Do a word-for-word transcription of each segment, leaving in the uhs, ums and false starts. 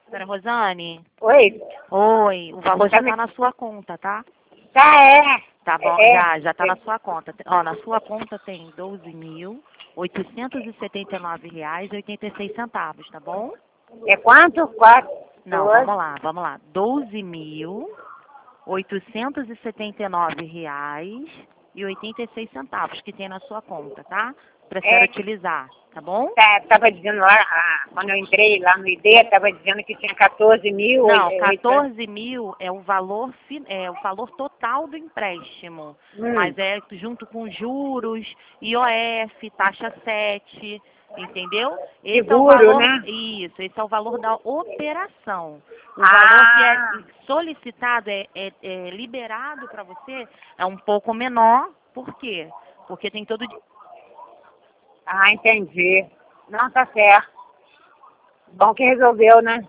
Senhora Rosane? Oi? Oi, o valor já Tá me- está na sua conta, tá? Tá, é. Tá bom, É. já, já está na sua conta. Ó, na sua conta tem doze mil oitocentos e setenta e nove reais e oitenta e seis centavos, tá bom? É quanto? Quatro? Não, Duas? vamos lá, vamos lá. doze mil oitocentos e setenta e nove reais e oitenta e seis centavos que tem na sua conta, tá? Para a senhora É. utilizar, tá bom? Tá, tava dizendo lá, ah, quando eu entrei lá no I D, tava dizendo que tinha quatorze mil. Não, oito- quatorze mil é o valor fi- é o valor total do empréstimo, Hum. mas é junto com juros, I O F, taxa sete, entendeu? Esse é o Seguro, valor, né? isso, esse é o valor da operação. O Ah. valor que é solicitado, é, é- é liberado para você, é um pouco menor. Por quê? Porque tem todo dia Ah, entendi. Não, tá certo. Bom que resolveu, né?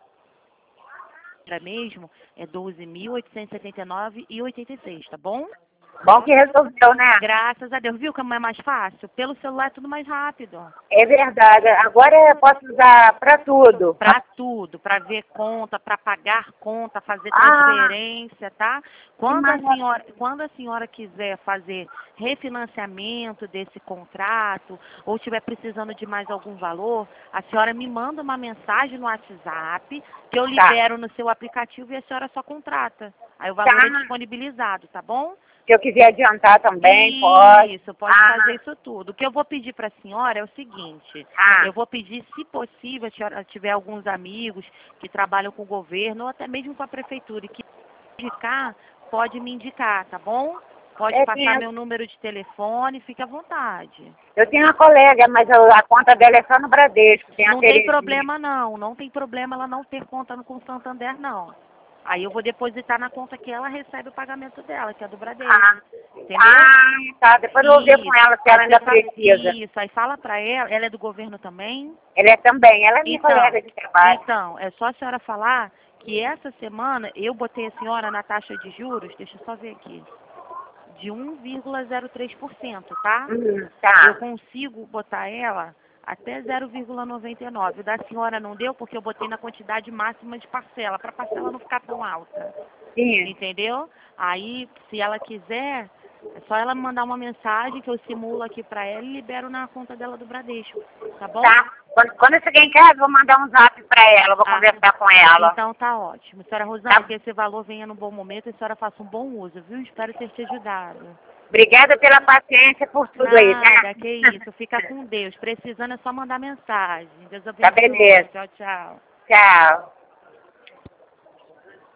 mesmo, é doze mil oitocentos e setenta e nove e oitenta e seis, tá bom? Bom que resolveu, né? Graças a Deus. Viu como é mais fácil? Pelo celular é tudo mais rápido. É verdade. Agora eu posso usar pra tudo. Para tudo, para ver conta, para pagar conta, fazer Ah. transferência, tá? Quando a maravilha. senhora, quando a senhora quiser fazer refinanciamento desse contrato ou estiver precisando de mais algum valor, a senhora me manda uma mensagem no WhatsApp que eu Tá. libero no seu aplicativo e a senhora só contrata. Aí o valor Tá. é disponibilizado, tá bom? Se eu quiser adiantar também, pode. Isso, pode Ah. fazer isso tudo. O que eu vou pedir para a senhora é o seguinte, Ah. eu vou pedir, se possível, se a senhora tiver alguns amigos que trabalham com o governo ou até mesmo com a prefeitura e que indicar, pode me indicar, tá bom? Pode É, passar sim, meu número de telefone, fique à vontade. eu tenho uma colega, mas a, a conta dela é só no Bradesco. Tem a Não tem Terezinha. problema não, não tem problema ela não ter conta no com o Santander, não. Aí eu vou depositar na conta que ela recebe o pagamento dela, que é do Bradesco. Ah. Entendeu? Ah, tá. Depois eu vou ver com ela se ela Aí ainda você fala- precisa. Isso, aí fala pra ela, ela é do governo também? Ela é também, ela é minha colega de trabalho. Então, é só a senhora falar que essa semana eu botei a senhora na taxa de juros, deixa eu só ver aqui, de um vírgula zero três por cento, tá? Hum, tá. Eu consigo botar ela até zero vírgula noventa e nove. O da senhora não deu porque eu botei na quantidade máxima de parcela, para a parcela não ficar tão alta. Sim. Entendeu? Aí, se ela quiser, é só ela me mandar uma mensagem que eu simulo aqui pra ela e libero na conta dela do Bradesco. Tá bom? Tá. Quando, quando eu chegar em casa, eu vou mandar um zap pra ela, eu vou Ah, conversar com ela. Então tá ótimo. Senhora Rosana, Tá. que esse valor venha no bom momento e a senhora faça um bom uso, viu? Espero ter te ajudado. Obrigada pela paciência por tudo aí, tá? Nada, que isso. Fica com Deus. Precisando é só mandar mensagem. Deus abençoe. Tá, beleza. Tchau, tchau. Tchau.